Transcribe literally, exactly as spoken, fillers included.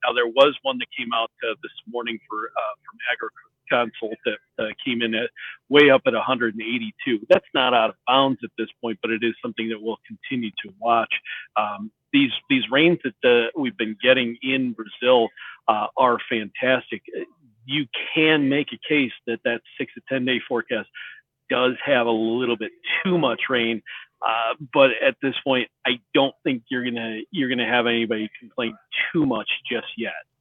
Now there was one that came out uh, this morning for uh, from AgriConsult that uh, came in at way up at one hundred eighty-two. That's not out of bounds at this point, but it is something that we'll continue to watch. Um, these these rains that uh, we've been getting in Brazil uh, are fantastic. You can make a case that that six to ten day forecast does have a little bit too much rain. Uh, but at this point, I don't think you're gonna you're gonna have anybody complain too much just yet.